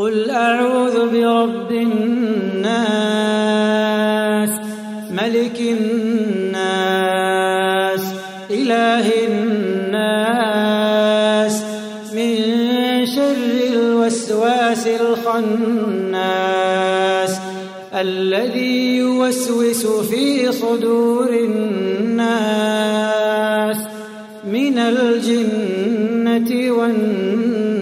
قل أعوذ برب الناس ملك الناس إله الناس من شر الوسواس الخناس الذي يوسوس في صدور الناس من الجنة والناس.